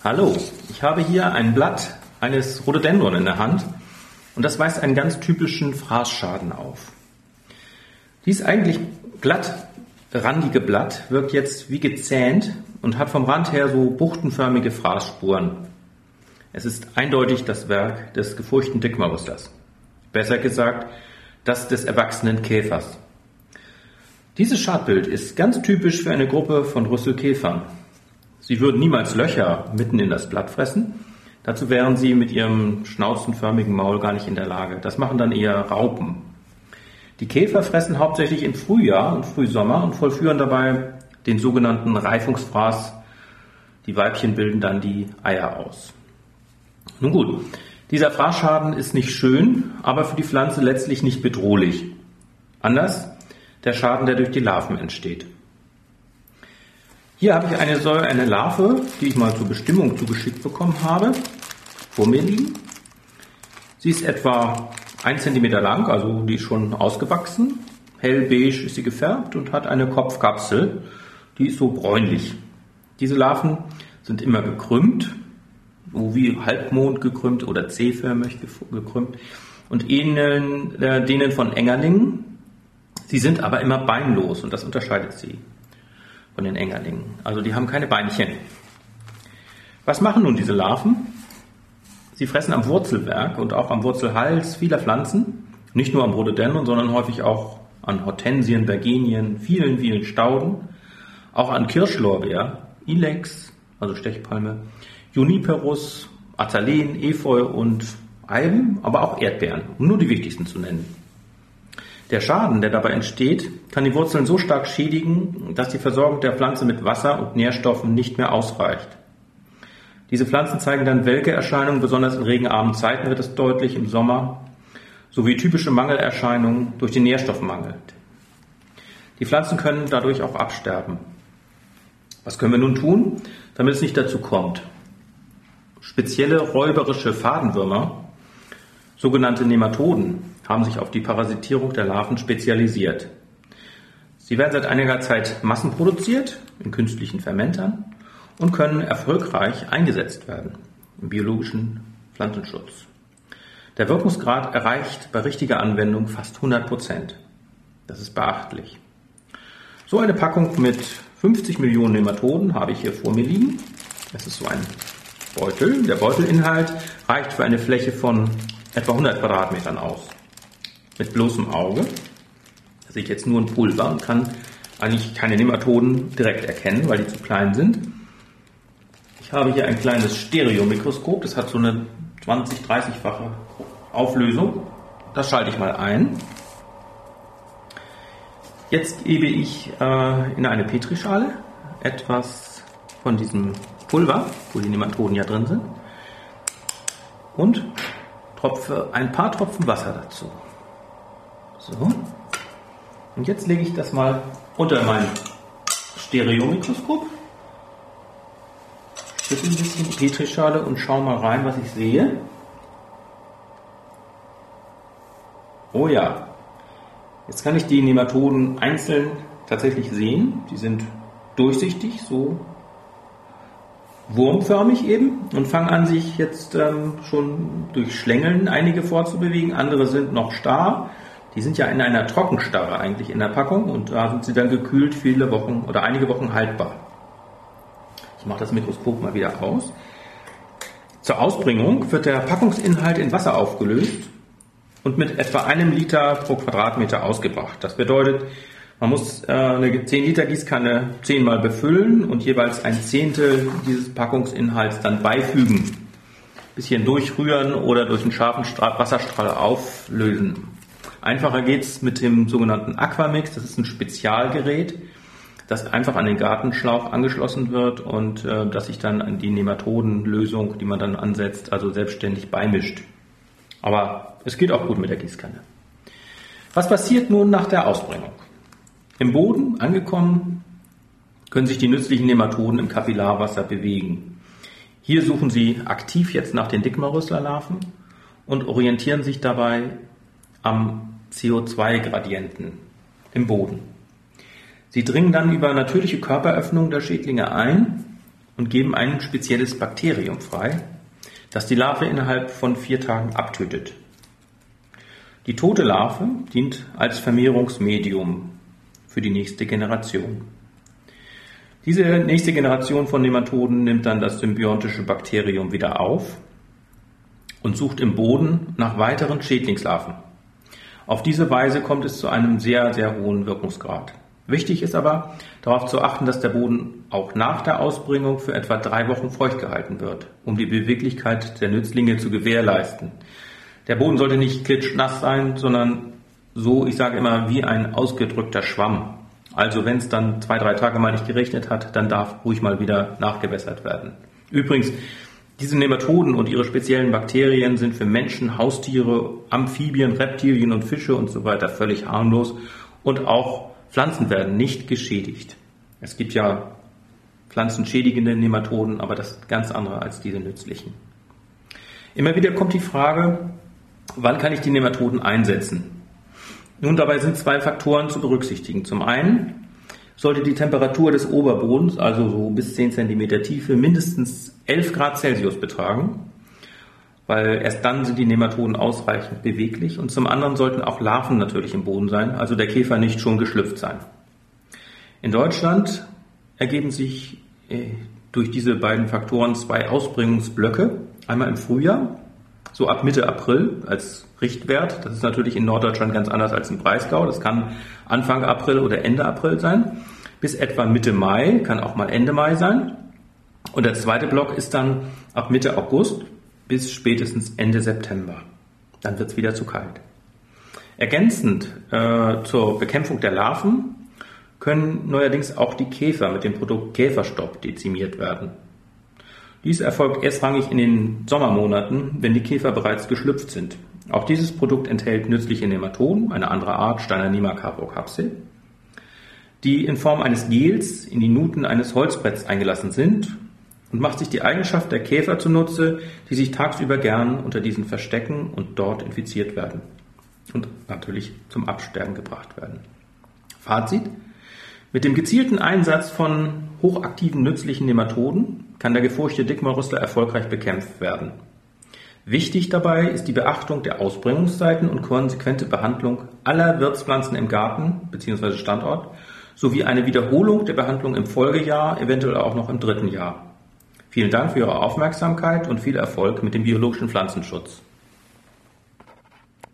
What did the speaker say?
Hallo, ich habe hier ein Blatt eines Rhododendron in der Hand und das weist einen ganz typischen Fraßschaden auf. Dies eigentlich glatt randige Blatt wirkt jetzt wie gezähnt und hat vom Rand her so buchtenförmige Fraßspuren. Es ist eindeutig das Werk des gefurchten Dickmarüstlers. Besser gesagt, das des erwachsenen Käfers. Dieses Schadbild ist ganz typisch für eine Gruppe von Rüsselkäfern. Sie würden niemals Löcher mitten in das Blatt fressen. Dazu wären sie mit ihrem schnauzenförmigen Maul gar nicht in der Lage. Das machen dann eher Raupen. Die Käfer fressen hauptsächlich im Frühjahr und Frühsommer und vollführen dabei den sogenannten Reifungsfraß. Die Weibchen bilden dann die Eier aus. Nun gut, dieser Fraßschaden ist nicht schön, aber für die Pflanze letztlich nicht bedrohlich. Anders der Schaden, der durch die Larven entsteht. Hier habe ich eine Larve, die ich mal zur Bestimmung zugeschickt bekommen habe, vor mir liegen. Sie ist etwa 1 cm lang, also die ist schon ausgewachsen. Hellbeige ist sie gefärbt und hat eine Kopfkapsel, die ist so bräunlich. Diese Larven sind immer gekrümmt, so wie Halbmond gekrümmt oder C-förmig gekrümmt und ähneln denen von Engerlingen. Sie sind aber immer beinlos und das unterscheidet sie von den Engerlingen. Also die haben keine Beinchen. Was machen nun diese Larven? Sie fressen am Wurzelwerk und auch am Wurzelhals vieler Pflanzen, nicht nur am Rhododendron, sondern häufig auch an Hortensien, Bergenien, vielen Stauden, auch an Kirschlorbeer, Ilex, also Stechpalme, Juniperus, Azaleen, Efeu und Eiben, aber auch Erdbeeren, um nur die wichtigsten zu nennen. Der Schaden, der dabei entsteht, kann die Wurzeln so stark schädigen, dass die Versorgung der Pflanze mit Wasser und Nährstoffen nicht mehr ausreicht. Diese Pflanzen zeigen dann Welke-Erscheinungen, besonders in regenarmen Zeiten wird es deutlich, im Sommer, sowie typische Mangelerscheinungen durch den Nährstoffmangel. Die Pflanzen können dadurch auch absterben. Was können wir nun tun, damit es nicht dazu kommt? Spezielle räuberische Fadenwürmer, sogenannte Nematoden, haben sich auf die Parasitierung der Larven spezialisiert. Sie werden seit einiger Zeit massenproduziert in künstlichen Fermentern und können erfolgreich eingesetzt werden im biologischen Pflanzenschutz. Der Wirkungsgrad erreicht bei richtiger Anwendung fast 100%. Das ist beachtlich. So eine Packung mit 50 Millionen Nematoden habe ich hier vor mir liegen. Das ist so ein Beutel. Der Beutelinhalt reicht für eine Fläche von etwa 100 Quadratmetern aus. Mit bloßem Auge. Da sehe ich jetzt nur ein Pulver und kann eigentlich keine Nematoden direkt erkennen, weil die zu klein sind. Ich habe hier ein kleines Stereomikroskop, das hat so eine 20-30-fache Auflösung. Das schalte ich mal ein. Jetzt gebe ich in eine Petrischale etwas von diesem Pulver, wo die Nematoden ja drin sind, und tropfe ein paar Tropfen Wasser dazu. So. Und jetzt lege ich das mal unter mein Stereomikroskop. Schüttle ein bisschen die Petrischale und schaue mal rein, was ich sehe. Oh ja, jetzt kann ich die Nematoden einzeln tatsächlich sehen. Die sind durchsichtig, so wurmförmig eben, und fangen an, sich jetzt schon durch Schlängeln einige fortzubewegen. Andere sind noch starr. Die sind ja in einer Trockenstarre eigentlich in der Packung und da sind sie dann gekühlt viele Wochen oder einige Wochen haltbar. Ich mache das Mikroskop mal wieder aus. Zur Ausbringung wird der Packungsinhalt in Wasser aufgelöst und mit etwa 1 Liter pro Quadratmeter ausgebracht. Das bedeutet, man muss eine 10 Liter Gießkanne 10-mal befüllen und jeweils 1/10 dieses Packungsinhalts dann beifügen. Bisschen durchrühren oder durch einen scharfen Wasserstrahl auflösen. Einfacher geht's mit dem sogenannten Aquamix. Das ist ein Spezialgerät, das einfach an den Gartenschlauch angeschlossen wird und das sich dann an die Nematodenlösung, die man dann ansetzt, also selbstständig beimischt. Aber es geht auch gut mit der Gießkanne. Was passiert nun nach der Ausbringung? Im Boden angekommen, können sich die nützlichen Nematoden im Kapillarwasser bewegen. Hier suchen sie aktiv jetzt nach den Dickmarüslerlarven und orientieren sich dabei am CO2-Gradienten im Boden. Sie dringen dann über natürliche Körperöffnungen der Schädlinge ein und geben ein spezielles Bakterium frei, das die Larve innerhalb von 4 Tagen abtötet. Die tote Larve dient als Vermehrungsmedium für die nächste Generation. Diese nächste Generation von Nematoden nimmt dann das symbiontische Bakterium wieder auf und sucht im Boden nach weiteren Schädlingslarven. Auf diese Weise kommt es zu einem sehr, sehr hohen Wirkungsgrad. Wichtig ist aber, darauf zu achten, dass der Boden auch nach der Ausbringung für etwa 3 Wochen feucht gehalten wird, um die Beweglichkeit der Nützlinge zu gewährleisten. Der Boden sollte nicht klitschnass sein, sondern so, ich sage immer, wie ein ausgedrückter Schwamm. Also wenn es dann 2, 3 Tage mal nicht geregnet hat, dann darf ruhig mal wieder nachgewässert werden. Übrigens, diese Nematoden und ihre speziellen Bakterien sind für Menschen, Haustiere, Amphibien, Reptilien und Fische und so weiter völlig harmlos und auch Pflanzen werden nicht geschädigt. Es gibt ja pflanzenschädigende Nematoden, aber das ist ganz andere als diese nützlichen. Immer wieder kommt die Frage, wann kann ich die Nematoden einsetzen? Nun, dabei sind 2 Faktoren zu berücksichtigen. Zum einen sollte die Temperatur des Oberbodens, also so bis 10 cm Tiefe, mindestens 11 Grad Celsius betragen, weil erst dann sind die Nematoden ausreichend beweglich. Und zum anderen sollten auch Larven natürlich im Boden sein, also der Käfer nicht schon geschlüpft sein. In Deutschland ergeben sich durch diese beiden Faktoren 2 Ausbringungsblöcke. Einmal im Frühjahr, so ab Mitte April als Richtwert. Das ist natürlich in Norddeutschland ganz anders als im Breisgau. Das kann Anfang April oder Ende April sein. Bis etwa Mitte Mai, kann auch mal Ende Mai sein. Und der zweite Block ist dann ab Mitte August bis spätestens Ende September. Dann wird es wieder zu kalt. Ergänzend zur Bekämpfung der Larven können neuerdings auch die Käfer mit dem Produkt Käferstopp dezimiert werden. Dies erfolgt erstrangig in den Sommermonaten, wenn die Käfer bereits geschlüpft sind. Auch dieses Produkt enthält nützliche Nematoden, eine andere Art Steinernema caprocapsae, die in Form eines Gels in die Nuten eines Holzbretts eingelassen sind und macht sich die Eigenschaft der Käfer zunutze, die sich tagsüber gern unter diesen verstecken und dort infiziert werden und natürlich zum Absterben gebracht werden. Fazit: Mit dem gezielten Einsatz von hochaktiven nützlichen Nematoden kann der gefurchte Dickmaulrüssel erfolgreich bekämpft werden. Wichtig dabei ist die Beachtung der Ausbringungszeiten und konsequente Behandlung aller Wirtspflanzen im Garten bzw. Standort sowie eine Wiederholung der Behandlung im Folgejahr, eventuell auch noch im 3. Jahr. Vielen Dank für Ihre Aufmerksamkeit und viel Erfolg mit dem biologischen Pflanzenschutz.